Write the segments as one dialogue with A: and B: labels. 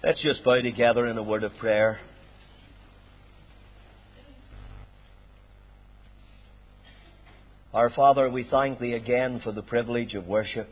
A: Let's just bow together in a word of prayer. Our Father, we thank Thee again for the privilege of worship.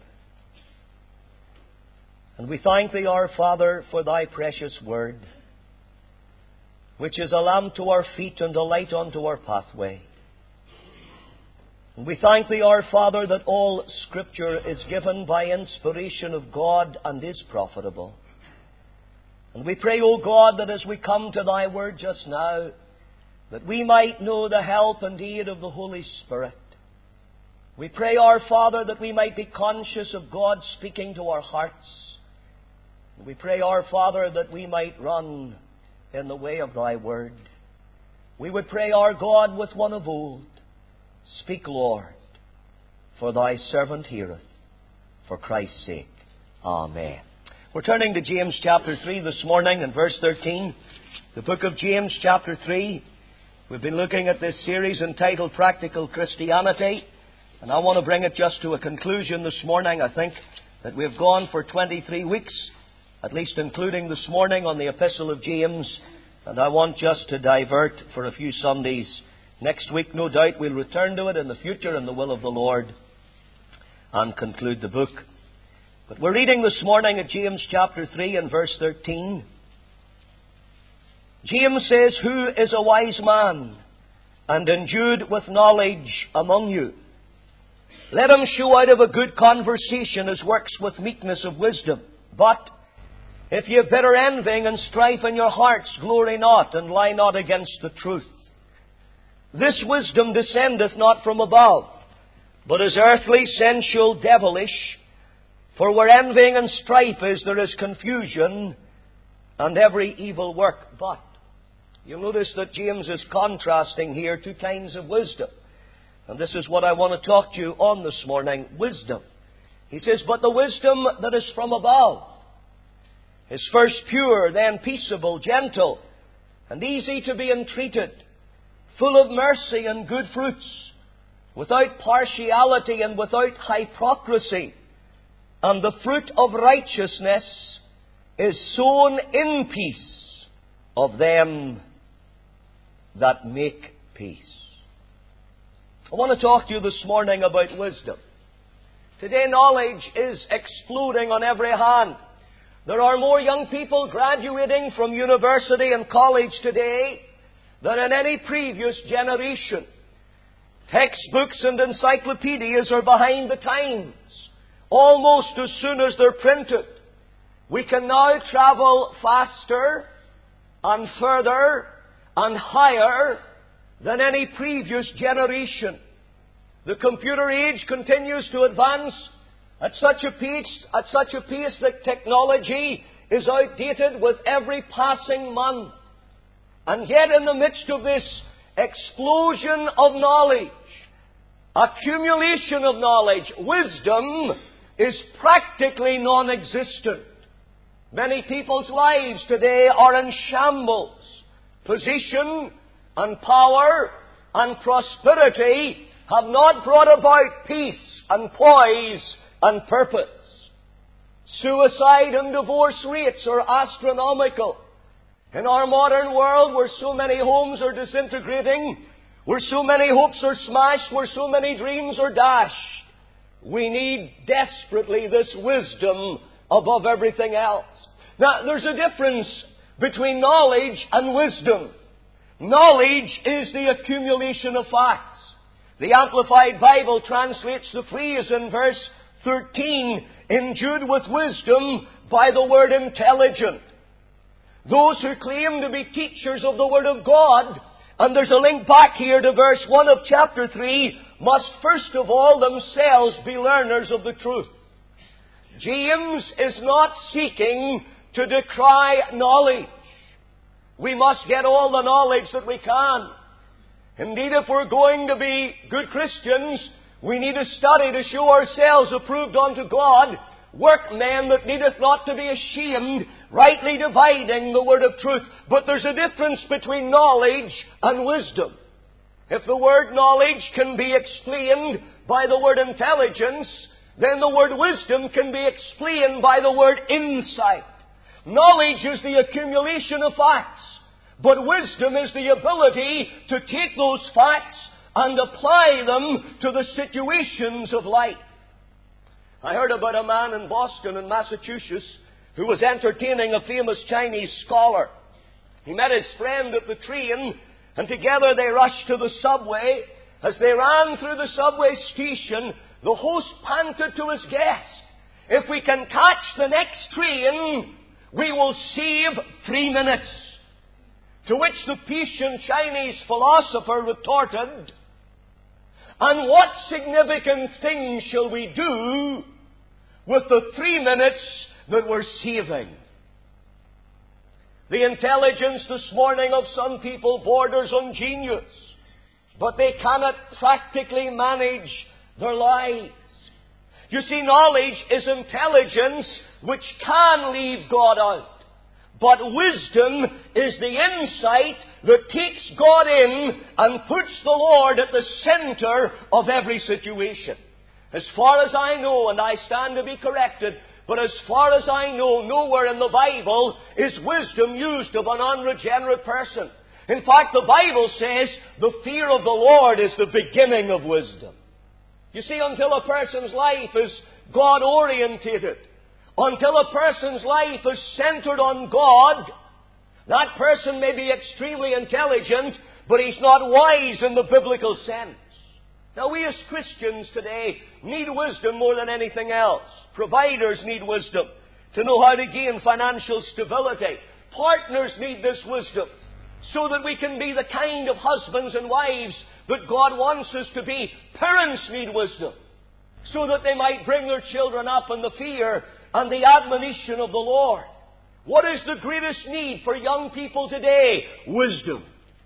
A: And we thank Thee, our Father, for Thy precious Word, which is a lamp to our feet and a light unto our pathway. And we thank Thee, our Father, that all Scripture is given by inspiration of God and is profitable. And we pray, O God, that as we come to Thy Word just now, that we might know the help and aid of the Holy Spirit. We pray, our Father, that we might be conscious of God speaking to our hearts. And we pray, our Father, that we might run in the way of Thy Word. We would pray, our God, with one of old, speak, Lord, for Thy servant heareth, for Christ's sake. Amen. We're turning to James chapter 3 this morning and verse 13. The book of James chapter 3. We've been looking at this series entitled Practical Christianity. And I want to bring it just to a conclusion this morning. I think that we've gone for 23 weeks, at least including this morning, on the Epistle of James. And I want just to divert for a few Sundays. Next week, no doubt, we'll return to it in the future in the will of the Lord and conclude the book. But we're reading this morning at James chapter 3 and verse 13. James says, "Who is a wise man and endued with knowledge among you? Let him show out of a good conversation his works with meekness of wisdom. But if ye have bitter envying and strife in your hearts, glory not and lie not against the truth. This wisdom descendeth not from above, but is earthly, sensual, devilish. For where envying and strife is, there is confusion and every evil work." But you'll notice that James is contrasting here two kinds of wisdom. And this is what I want to talk to you on this morning, wisdom. He says, "But the wisdom that is from above is first pure, then peaceable, gentle, and easy to be entreated, full of mercy and good fruits, without partiality and without hypocrisy. And the fruit of righteousness is sown in peace of them that make peace." I want to talk to you this morning about wisdom. Today, knowledge is exploding on every hand. There are more young people graduating from university and college today than in any previous generation. Textbooks and encyclopedias are behind the times. Almost as soon as they're printed. We can now travel faster and further and higher than any previous generation. The computer age continues to advance at such a pace that technology is outdated with every passing month. And yet in the midst of this explosion of knowledge, accumulation of knowledge, wisdom is practically non-existent. Many people's lives today are in shambles. Position and power and prosperity have not brought about peace and poise and purpose. Suicide and divorce rates are astronomical. In our modern world, where so many homes are disintegrating, where so many hopes are smashed, where so many dreams are dashed, we need desperately this wisdom above everything else. Now, there's a difference between knowledge and wisdom. Knowledge is the accumulation of facts. The Amplified Bible translates the phrase in verse 13, "endued with wisdom," by the word intelligent. Those who claim to be teachers of the Word of God, and there's a link back here to verse 1 of chapter 3, must first of all themselves be learners of the truth. James is not seeking to decry knowledge. We must get all the knowledge that we can. Indeed, if we're going to be good Christians, we need to study to show ourselves approved unto God, workmen that needeth not to be ashamed, rightly dividing the word of truth. But there's a difference between knowledge and wisdom. If the word knowledge can be explained by the word intelligence, then the word wisdom can be explained by the word insight. Knowledge is the accumulation of facts, but wisdom is the ability to take those facts and apply them to the situations of life. I heard about a man in Boston in Massachusetts who was entertaining a famous Chinese scholar. He met his friend at the train, and together they rushed to the subway. As they ran through the subway station, the host panted to his guest, "If we can catch the next train, we will save 3 minutes." To which the patient Chinese philosopher retorted, "And what significant thing shall we do with the 3 minutes that we're saving?" The intelligence this morning of some people borders on genius, but they cannot practically manage their lives. You see, knowledge is intelligence which can leave God out. But wisdom is the insight that takes God in and puts the Lord at the center of every situation. As far as I know, and I stand to be corrected, but as far as I know, nowhere in the Bible is wisdom used of an unregenerate person. In fact, the Bible says the fear of the Lord is the beginning of wisdom. You see, until a person's life is God-orientated, until a person's life is centered on God, that person may be extremely intelligent, but he's not wise in the biblical sense. Now, we as Christians today need wisdom more than anything else. Providers need wisdom to know how to gain financial stability. Partners need this wisdom so that we can be the kind of husbands and wives that God wants us to be. Parents need wisdom so that they might bring their children up in the fear and the admonition of the Lord. What is the greatest need for young people today? Wisdom.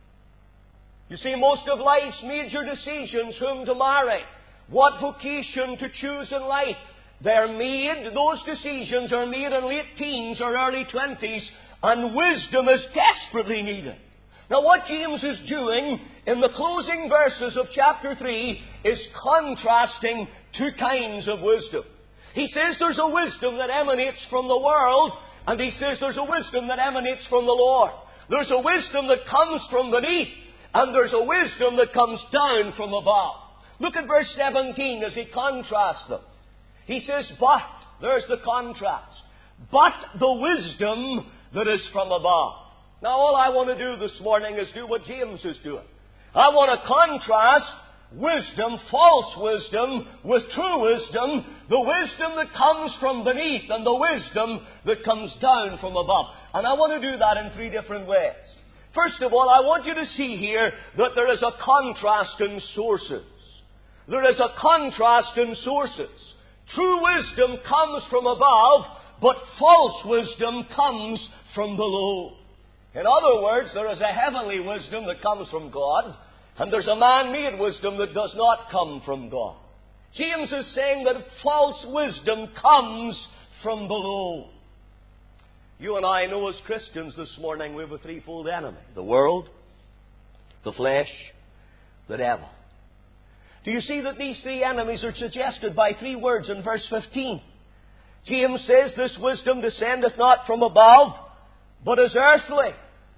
A: You see, most of life's major decisions, whom to marry, what vocation to choose in life, those decisions are made in late teens or early 20s, and wisdom is desperately needed. Now, what James is doing in the closing verses of chapter 3 is contrasting two kinds of wisdom. He says there's a wisdom that emanates from the world, and he says there's a wisdom that emanates from the Lord. There's a wisdom that comes from beneath, and there's a wisdom that comes down from above. Look at verse 17 as he contrasts them. He says, but, there's the contrast, but the wisdom that is from above. Now, all I want to do this morning is do what James is doing. I want to contrast wisdom, false wisdom, with true wisdom, the wisdom that comes from beneath and the wisdom that comes down from above. And I want to do that in three different ways. First of all, I want you to see here that there is a contrast in sources. There is a contrast in sources. True wisdom comes from above, but false wisdom comes from below. In other words, there is a heavenly wisdom that comes from God, and there's a man-made wisdom that does not come from God. James is saying that false wisdom comes from below. You and I know as Christians this morning we have a threefold enemy: the world, the flesh, the devil. Do you see that these three enemies are suggested by three words in verse 15? James says, this wisdom descendeth not from above, but is earthly.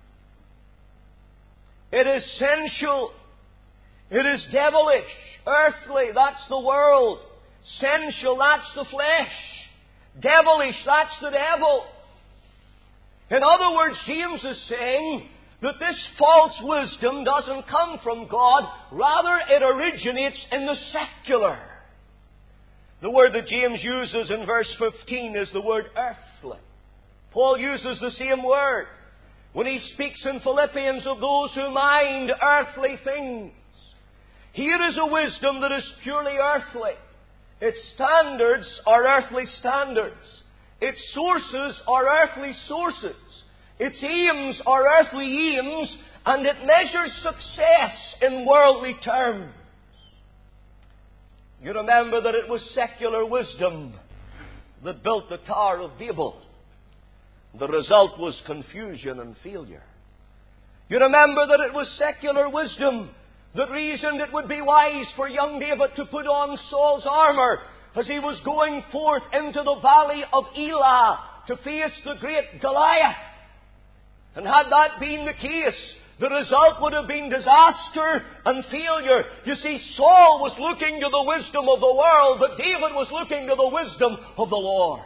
A: It is sensual. It is devilish. Earthly, that's the world. Sensual, that's the flesh. Devilish, that's the devil. In other words, James is saying that this false wisdom doesn't come from God. Rather, it originates in the secular. The word that James uses in verse 15 is the word earthly. Paul uses the same word when he speaks in Philippians of those who mind earthly things. Here is a wisdom that is purely earthly. Its standards are earthly standards. Its sources are earthly sources. Its aims are earthly aims, and it measures success in worldly terms. You remember that it was secular wisdom that built the Tower of Babel. The result was confusion and failure. You remember that it was secular wisdom that reasoned it would be wise for young David to put on Saul's armor as he was going forth into the valley of Elah to face the great Goliath. And had that been the case, the result would have been disaster and failure. You see, Saul was looking to the wisdom of the world, but David was looking to the wisdom of the Lord.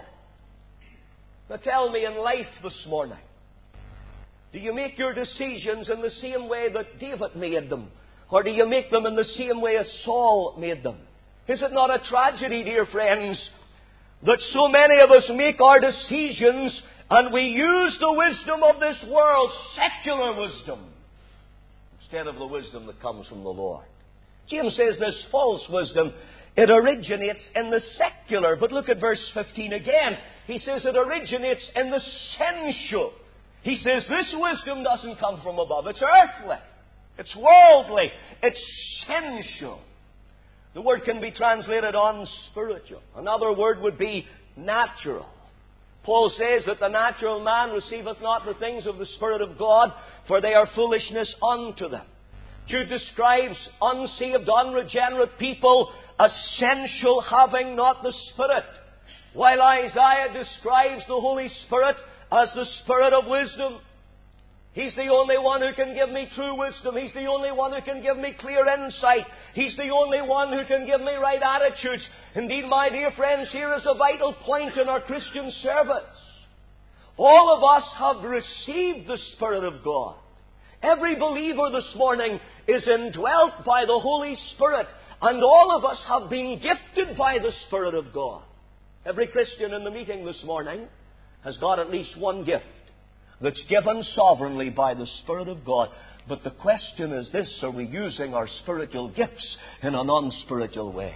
A: Now tell me, in life this morning, do you make your decisions in the same way that David made them? Or do you make them in the same way as Saul made them? Is it not a tragedy, dear friends, that so many of us make our decisions and we use the wisdom of this world, secular wisdom, instead of the wisdom that comes from the Lord? James says this false wisdom, it originates in the secular. But look at verse 15 again. He says it originates in the sensual. He says this wisdom doesn't come from above. It's earthly. It's worldly. It's sensual. The word can be translated unspiritual. Another word would be natural. Paul says that the natural man receiveth not the things of the Spirit of God, for they are foolishness unto them. Jude describes unsaved, unregenerate people as sensual, having not the Spirit, while Isaiah describes the Holy Spirit as the Spirit of wisdom. He's the only one who can give me true wisdom. He's the only one who can give me clear insight. He's the only one who can give me right attitudes. Indeed, my dear friends, here is a vital point in our Christian service. All of us have received the Spirit of God. Every believer this morning is indwelt by the Holy Spirit, and all of us have been gifted by the Spirit of God. Every Christian in the meeting this morning has got at least one gift that's given sovereignly by the Spirit of God. But the question is this: are we using our spiritual gifts in an unspiritual way?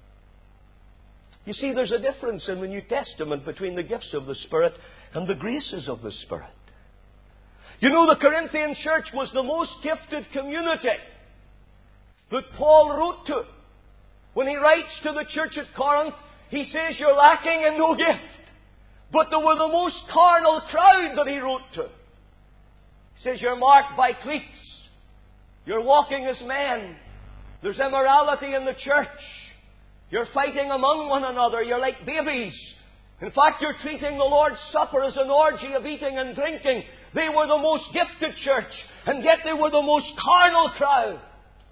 A: You see, there's a difference in the New Testament between the gifts of the Spirit and the graces of the Spirit. You know, the Corinthian church was the most gifted community that Paul wrote to. When he writes to the church at Corinth, he says, you're lacking in no gift. But they were the most carnal crowd that he wrote to. He says, you're marked by cliques. You're walking as men. There's immorality in the church. You're fighting among one another. You're like babies. In fact, you're treating the Lord's Supper as an orgy of eating and drinking. They were the most gifted church, and yet they were the most carnal crowd.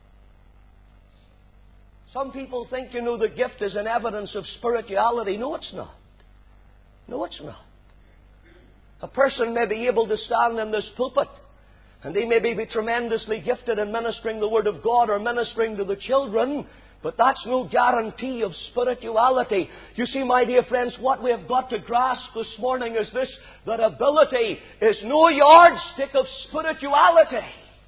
A: Some people think, you know, the gift is an evidence of spirituality. No, it's not. No, it's not. A person may be able to stand in this pulpit, and they may be tremendously gifted in ministering the Word of God or ministering to the children, but that's no guarantee of spirituality. You see, my dear friends, what we have got to grasp this morning is this: that ability is no yardstick of spirituality.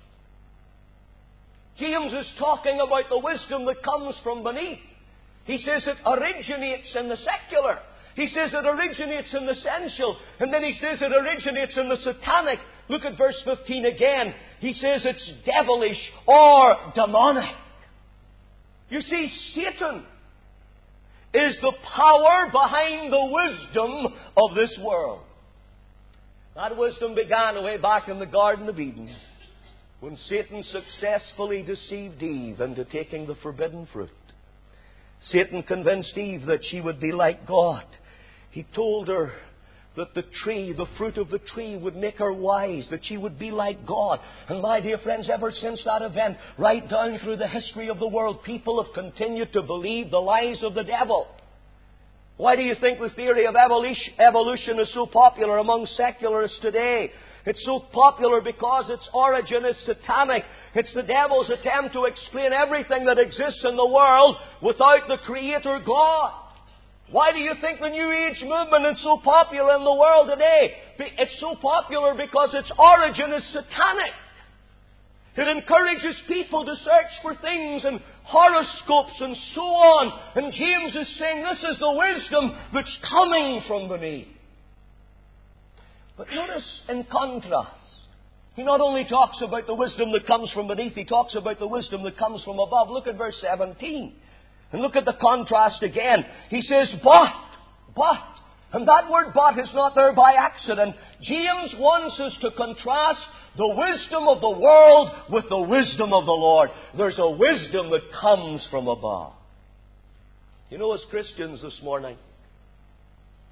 A: James is talking about the wisdom that comes from beneath. He says it originates in the secular. He says it originates in the sensual. And then he says it originates in the satanic. Look at verse 15 again. He says it's devilish or demonic. You see, Satan is the power behind the wisdom of this world. That wisdom began way back in the Garden of Eden, when Satan successfully deceived Eve into taking the forbidden fruit. Satan convinced Eve that she would be like God. He told her that the tree, the fruit of the tree, would make her wise, that she would be like God. And my dear friends, ever since that event, right down through the history of the world, people have continued to believe the lies of the devil. Why do you think the theory of evolution is so popular among secularists today? It's so popular because its origin is satanic. It's the devil's attempt to explain everything that exists in the world without the Creator God. Why do you think the New Age movement is so popular in the world today? It's so popular because its origin is satanic. It encourages people to search for things and horoscopes and so on. And James is saying this is the wisdom that's coming from beneath. But notice, in contrast, he not only talks about the wisdom that comes from beneath, he talks about the wisdom that comes from above. Look at verse 17. And look at the contrast again. He says, but. And that word but is not there by accident. James wants us to contrast the wisdom of the world with the wisdom of the Lord. There's a wisdom that comes from above. You know, as Christians this morning,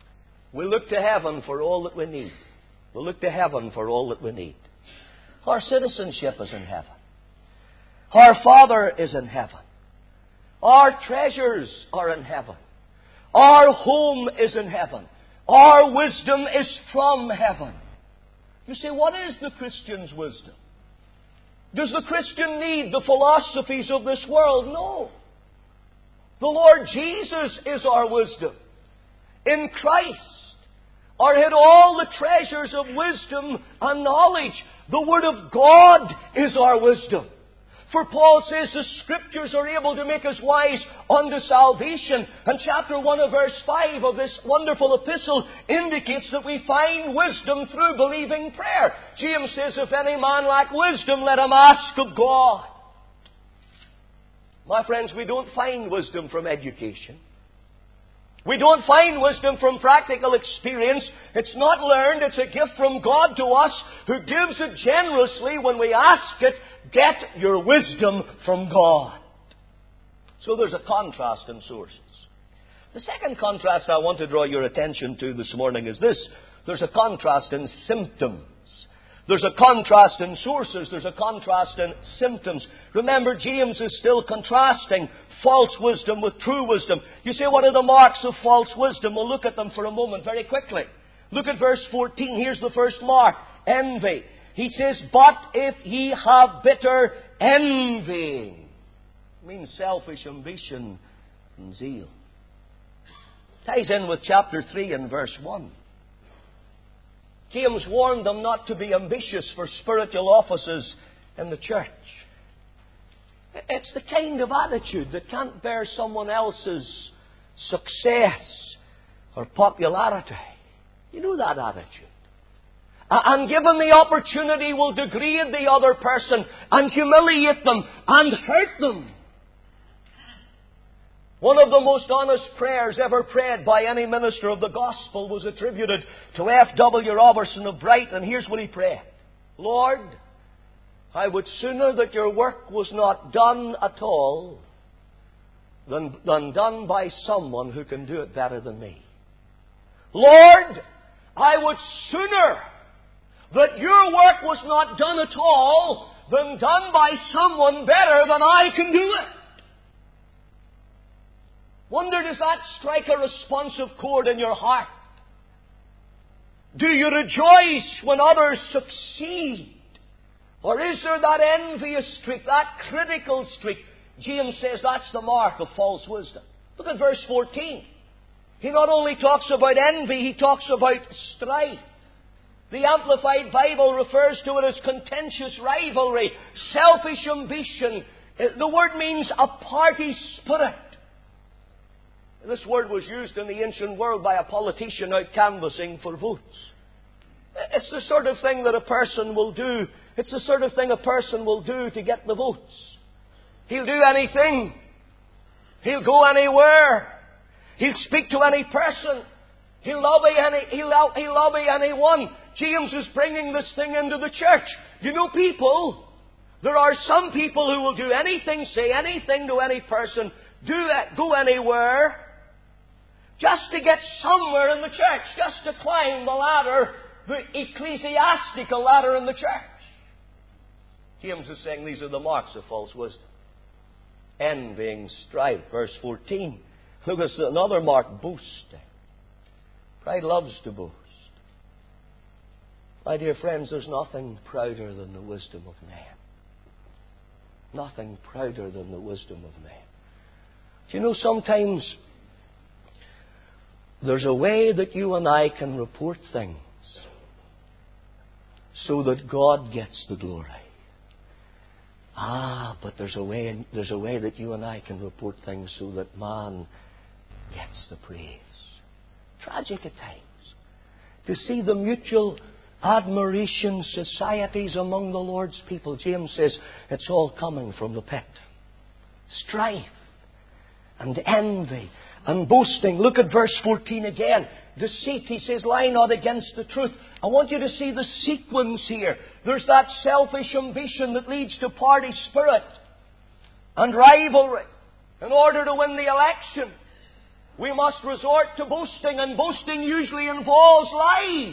A: We look to heaven for all that we need. We look to heaven for all that we need. Our citizenship is in heaven. Our Father is in heaven. Our treasures are in heaven. Our home is in heaven. Our wisdom is from heaven. You say, what is the Christian's wisdom? Does the Christian need the philosophies of this world? No. The Lord Jesus is our wisdom. In Christ are hid all the treasures of wisdom and knowledge. The Word of God is our wisdom. For Paul says the Scriptures are able to make us wise unto salvation. And chapter 1 of verse 5 of this wonderful epistle indicates that we find wisdom through believing prayer. James says, if any man lack wisdom, let him ask of God. My friends, we don't find wisdom from education. We don't find wisdom from practical experience. It's not learned. It's a gift from God to us, who gives it generously when we ask it. Get your wisdom from God. So there's a contrast in sources. The second contrast I want to draw your attention to this morning is this. There's a contrast in symptoms. There's a contrast in sources. There's a contrast in symptoms. Remember, James is still contrasting false wisdom with true wisdom. You say, what are the marks of false wisdom? We'll look at them for a moment very quickly. Look at verse 14. Here's the first mark. Envy. He says, but if ye have bitter envying. It means selfish ambition and zeal. Ties in with chapter 3 and verse 1. James warned them not to be ambitious for spiritual offices in the church. It's the kind of attitude that can't bear someone else's success or popularity. You know that attitude. And given the opportunity, will degrade the other person and humiliate them and hurt them. One of the most honest prayers ever prayed by any minister of the gospel was attributed to F.W. Robertson of Brighton. Here's what he prayed. Lord, I would sooner that your work was not done at all than done by someone who can do it better than me. Lord, I would sooner that your work was not done at all than done by someone better than I can do it. Wonder, does that strike a responsive chord in your heart? Do you rejoice when others succeed? Or is there that envious streak, that critical streak? James says that's the mark of false wisdom. Look at verse 14. He not only talks about envy, he talks about strife. The Amplified Bible refers to it as contentious rivalry, selfish ambition. The word means a party spirit. This word was used in the ancient world by a politician out canvassing for votes. It's the sort of thing that a person will do. It's the sort of thing a person will do to get the votes. He'll do anything. He'll go anywhere. He'll speak to any person. He'll lobby anyone. James is bringing this thing into the church. You know, people, there are some people who will do anything, say anything to any person, go anywhere, just to get somewhere in the church, just to climb the ladder, the ecclesiastical ladder in the church. James is saying these are the marks of false wisdom. Envying, strife. Verse 14. Look at another mark, boasting. Pride loves to boast. My dear friends, there's nothing prouder than the wisdom of man. Nothing prouder than the wisdom of man. Do you know, sometimes there's a way that you and I can report things so that God gets the glory. But there's a way that you and I can report things so that man gets the praise. Tragic at times to see the mutual admiration societies among the Lord's people. James says it's all coming from the pit. Strife and envy and boasting. Look at verse 14 again. Deceit, he says, lie not against the truth. I want you to see the sequence here. There's that selfish ambition that leads to party spirit and rivalry in order to win the election. we must resort to boasting, and boasting usually involves lies.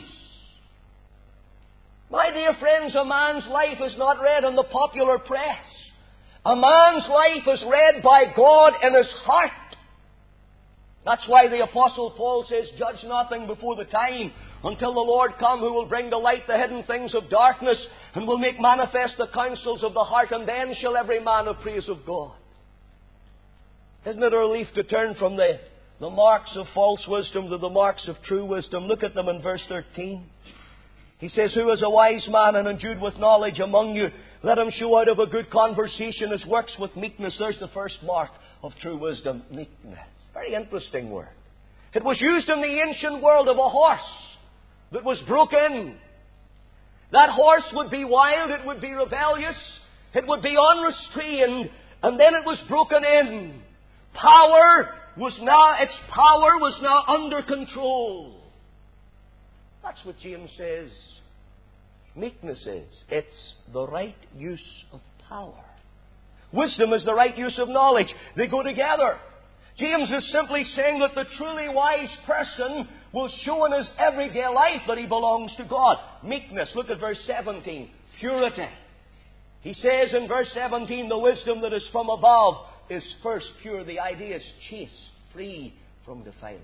A: My dear friends, a man's life is not read in the popular press. A man's life is read by God in his heart. That's why the Apostle Paul says, judge nothing before the time, until the Lord come, who will bring to light the hidden things of darkness, and will make manifest the counsels of the heart, and then shall every man have praise of God. Isn't it a relief to turn from the marks of false wisdom to the marks of true wisdom? Look at them in verse 13. He says, who is a wise man and endued with knowledge among you? Let him show out of a good conversation his works with meekness. There's the first mark of true wisdom, meekness. Very interesting word. It was used in the ancient world of a horse that was broken. That horse would be wild, it would be rebellious, it would be unrestrained, and then it was broken in. Its power was now under control. That's what James says meekness is. It's the right use of power. Wisdom is the right use of knowledge. They go together. James is simply saying that the truly wise person will show in his everyday life that he belongs to God. Meekness. Look at verse 17. Purity. He says in verse 17, the wisdom that is from above is first pure. The idea is chaste, free from defilement.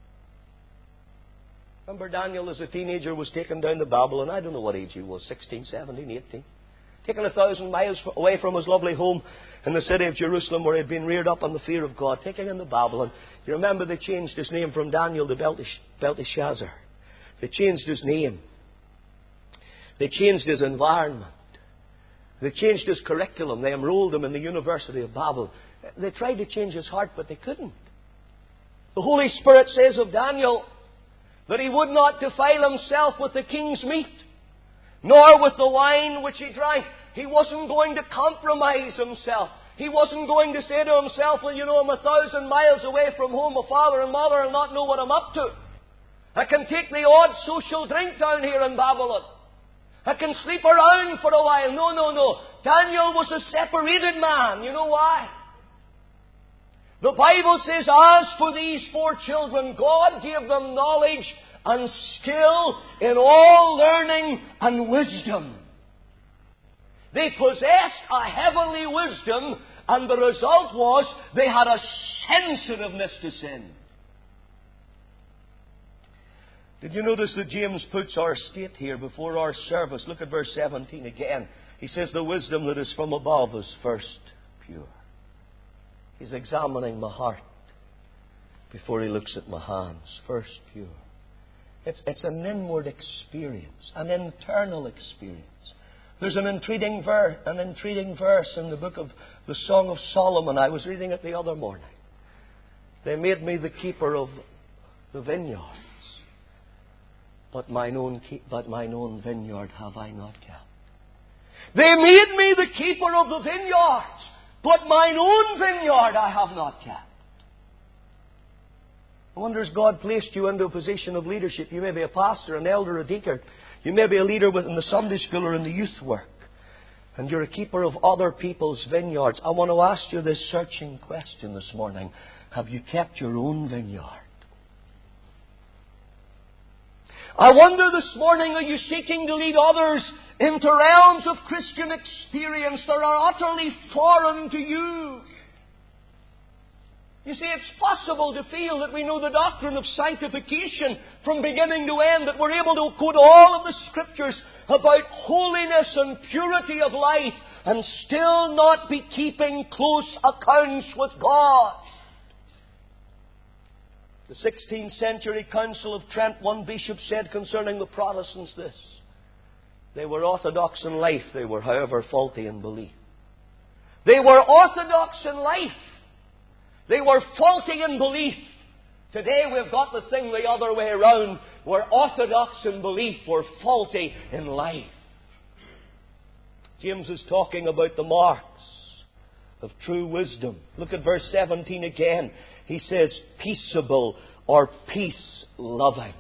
A: Remember Daniel as a teenager was taken down to Babylon. I don't know what age he was, 16, 17, 18. Taken 1,000 miles away from his lovely home in the city of Jerusalem, where he had been reared up in the fear of God. Taken into Babylon. You remember they changed his name from Daniel to Belteshazzar. They changed his name. They changed his environment. They changed his curriculum. They enrolled him in the University of Babel. They tried to change his heart, but they couldn't. The Holy Spirit says of Daniel that he would not defile himself with the king's meat, nor with the wine which he drank. He wasn't going to compromise himself. He wasn't going to say to himself, well, you know, I'm 1,000 miles away from home. My father and mother will not know what I'm up to. I can take the odd social drink down here in Babylon. I can sleep around for a while. No. Daniel was a separated man. You know why? The Bible says, as for these 4 children, God gave them knowledge and skill in all learning and wisdom. They possessed a heavenly wisdom, and the result was they had a sensitiveness to sin. Did you notice that James puts our state here before our service? Look at verse 17 again. He says, the wisdom that is from above is first pure. He's examining my heart before he looks at my hands. First pure. It's an inward experience, an internal experience. There's an intriguing verse in the book of the Song of Solomon. I was reading it the other morning. They made me the keeper of the vineyards, but mine own vineyard have I not kept. They made me the keeper of the vineyards, but mine own vineyard I have not kept. I wonder, has God placed you into a position of leadership? You may be a pastor, an elder, a deacon. You may be a leader within the Sunday school or in the youth work. And you're a keeper of other people's vineyards. I want to ask you this searching question this morning. Have you kept your own vineyard? I wonder this morning, are you seeking to lead others into realms of Christian experience that are utterly foreign to you? You see, it's possible to feel that we know the doctrine of sanctification from beginning to end, that we're able to quote all of the Scriptures about holiness and purity of life, and still not be keeping close accounts with God. The 16th century Council of Trent, one bishop said concerning the Protestants this: they were orthodox in life, they were, however, faulty in belief. They were orthodox in life. They were faulty in belief. Today we've got the thing the other way around. We're orthodox in belief. We're faulty in life. James is talking about the marks of true wisdom. Look at verse 17 again. He says, peaceable or peace-loving.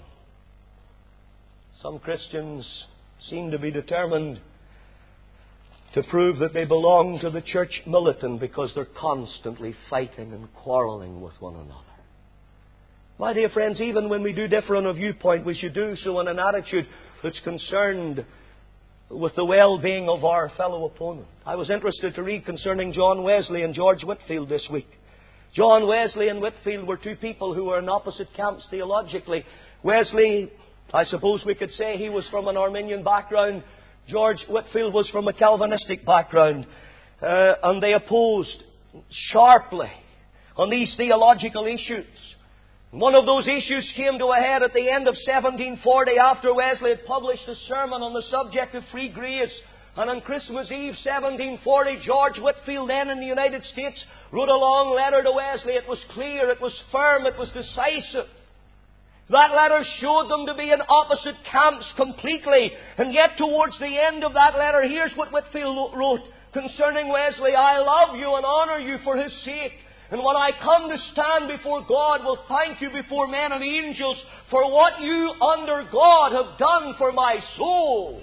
A: Some Christians seem to be determined to prove that they belong to the church militant because they're constantly fighting and quarreling with one another. My dear friends, even when we do differ on a viewpoint, we should do so in an attitude that's concerned with the well-being of our fellow opponent. I was interested to read concerning John Wesley and George Whitefield this week. John Wesley and Whitefield were two people who were in opposite camps theologically. Wesley, I suppose we could say he was from an Arminian background. George Whitefield was from a Calvinistic background. And they opposed sharply on these theological issues. One of those issues came to a head at the end of 1740 after Wesley had published a sermon on the subject of free grace. And on Christmas Eve 1740, George Whitefield, then in the United States, wrote a long letter to Wesley. It was clear, it was firm, it was decisive. That letter showed them to be in opposite camps completely. And yet towards the end of that letter, here's what Whitefield wrote concerning Wesley. I love you and honor you for His sake. And when I come to stand before God, will thank you before men and angels for what you under God have done for my soul.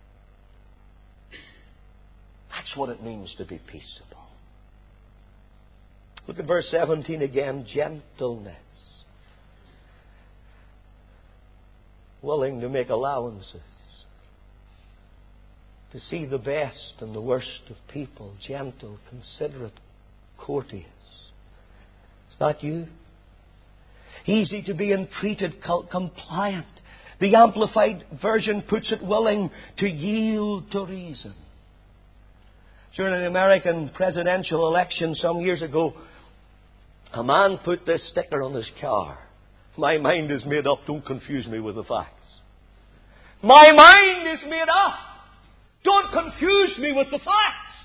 A: That's what it means to be peaceable. Look at verse 17 again. Gentleness. Willing to make allowances. To see the best and the worst of people. Gentle, considerate, courteous. Is that you? Easy to be entreated, compliant. The Amplified Version puts it willing to yield to reason. During the American presidential election some years ago, a man put this sticker on his car. My mind is made up. Don't confuse me with the facts. My mind is made up. Don't confuse me with the facts.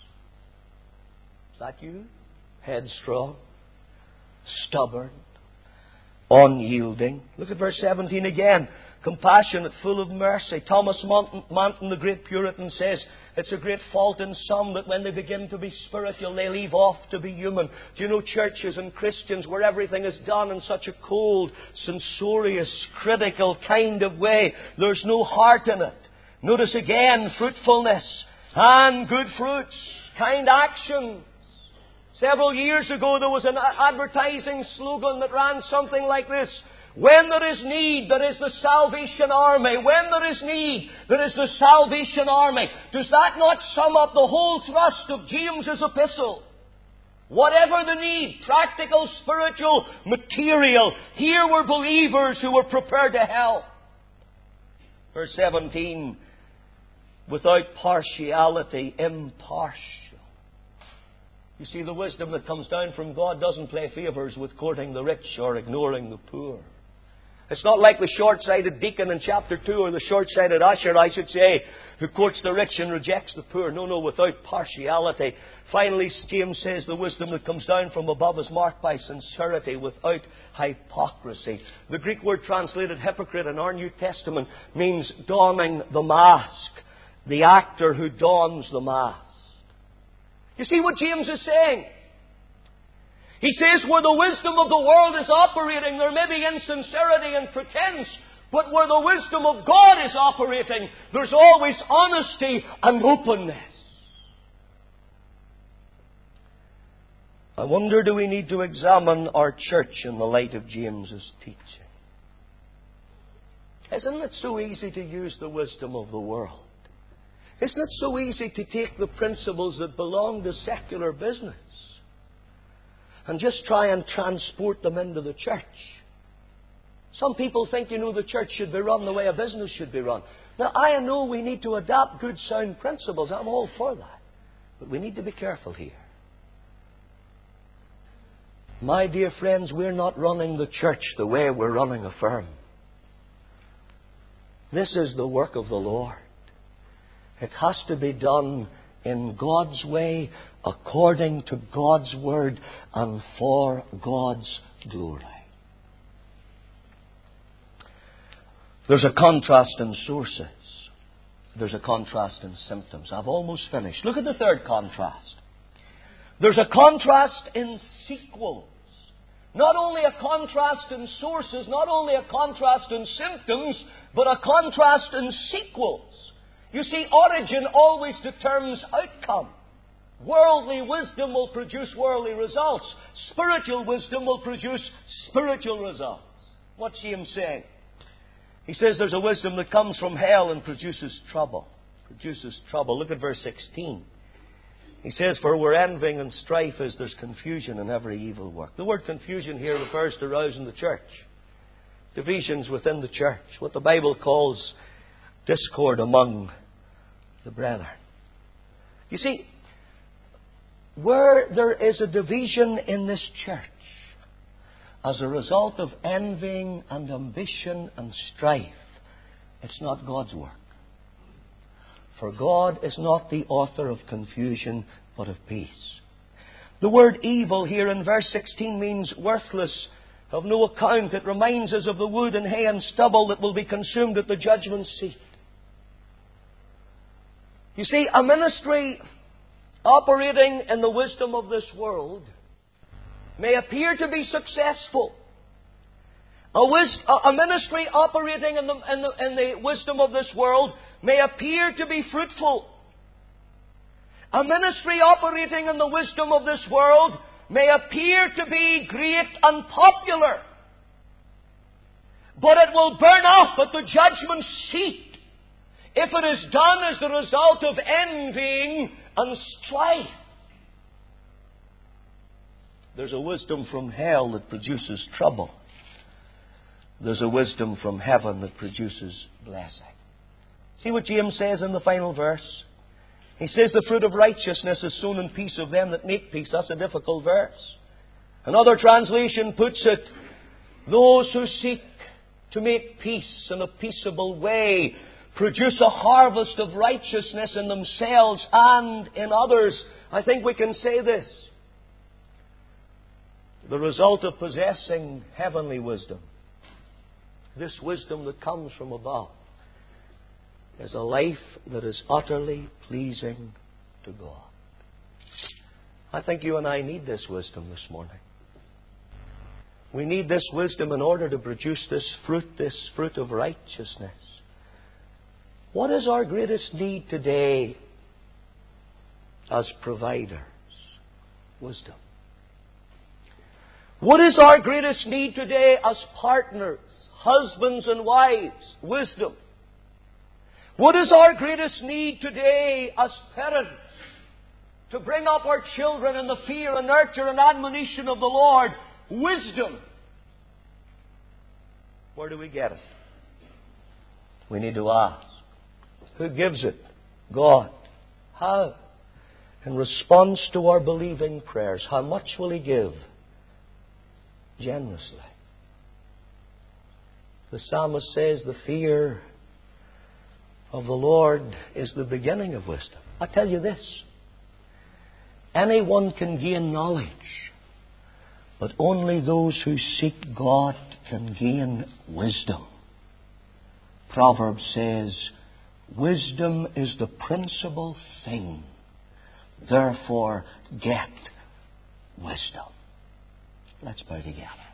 A: Is that you? Headstrong, stubborn, unyielding. Look at verse 17 again. Compassionate, full of mercy. Thomas Manton, the great Puritan, says it's a great fault in some that when they begin to be spiritual, they leave off to be human. Do you know churches and Christians where everything is done in such a cold, censorious, critical kind of way? There's no heart in it. Notice again, fruitfulness and good fruits, kind actions. Several years ago, there was an advertising slogan that ran something like this. When there is need, there is the Salvation Army. When there is need, there is the Salvation Army. Does that not sum up the whole thrust of James's epistle? Whatever the need, practical, spiritual, material, here were believers who were prepared to help. Verse 17, without partiality, impartial. You see, the wisdom that comes down from God doesn't play favours with courting the rich or ignoring the poor. It's not like the short-sighted deacon in chapter 2 or the short-sighted usher, I should say, who courts the rich and rejects the poor. No, without partiality. Finally, James says the wisdom that comes down from above is marked by sincerity, without hypocrisy. The Greek word translated hypocrite in our New Testament means donning the mask. The actor who dons the mask. You see what James is saying? He says where the wisdom of the world is operating, there may be insincerity and pretense, but where the wisdom of God is operating, there's always honesty and openness. I wonder, do we need to examine our church in the light of James's teaching? Isn't it so easy to use the wisdom of the world? Isn't it so easy to take the principles that belong to secular business and just try and transport them into the church? Some people think, the church should be run the way a business should be run. Now, I know we need to adopt good, sound principles. I'm all for that. But we need to be careful here. My dear friends, we're not running the church the way we're running a firm. This is the work of the Lord. It has to be done in God's way, according to God's Word, and for God's glory. There's a contrast in sources. There's a contrast in symptoms. I've almost finished. Look at the third contrast. There's a contrast in sequels. Not only a contrast in sources, not only a contrast in symptoms, but a contrast in sequels. You see, origin always determines outcome. Worldly wisdom will produce worldly results. Spiritual wisdom will produce spiritual results. What's James saying? He says there's a wisdom that comes from hell and produces trouble. Produces trouble. Look at verse 16. He says, for where envying and strife is, there's confusion in every evil work. The word confusion here refers to rousing the church. Divisions within the church. What the Bible calls discord among the brethren. You see, where there is a division in this church as a result of envying and ambition and strife, it's not God's work. For God is not the author of confusion, but of peace. The word evil here in verse 16 means worthless, of no account. It reminds us of the wood and hay and stubble that will be consumed at the judgment seat. You see, a ministry operating in the wisdom of this world may appear to be successful. A ministry operating in the wisdom of this world may appear to be fruitful. A ministry operating in the wisdom of this world may appear to be great and popular. But it will burn up at the judgment seat if it is done as the result of envying and strife. There's a wisdom from hell that produces trouble. There's a wisdom from heaven that produces blessing. See what James says in the final verse? He says the fruit of righteousness is sown in peace of them that make peace. That's a difficult verse. Another translation puts it, those who seek to make peace in a peaceable way produce a harvest of righteousness in themselves and in others. I think we can say this. The result of possessing heavenly wisdom, this wisdom that comes from above, is a life that is utterly pleasing to God. I think you and I need this wisdom this morning. We need this wisdom in order to produce this fruit of righteousness. What is our greatest need today as providers? Wisdom. What is our greatest need today as partners, husbands and wives? Wisdom. What is our greatest need today as parents? To bring up our children in the fear and nurture and admonition of the Lord. Wisdom. Where do we get it? We need to ask. Who gives it? God. How? In response to our believing prayers. How much will He give? Generously. The psalmist says the fear of the Lord is the beginning of wisdom. I tell you this. Anyone can gain knowledge, but only those who seek God can gain wisdom. Proverbs says, wisdom is the principal thing. Therefore, get wisdom. Let's bow together.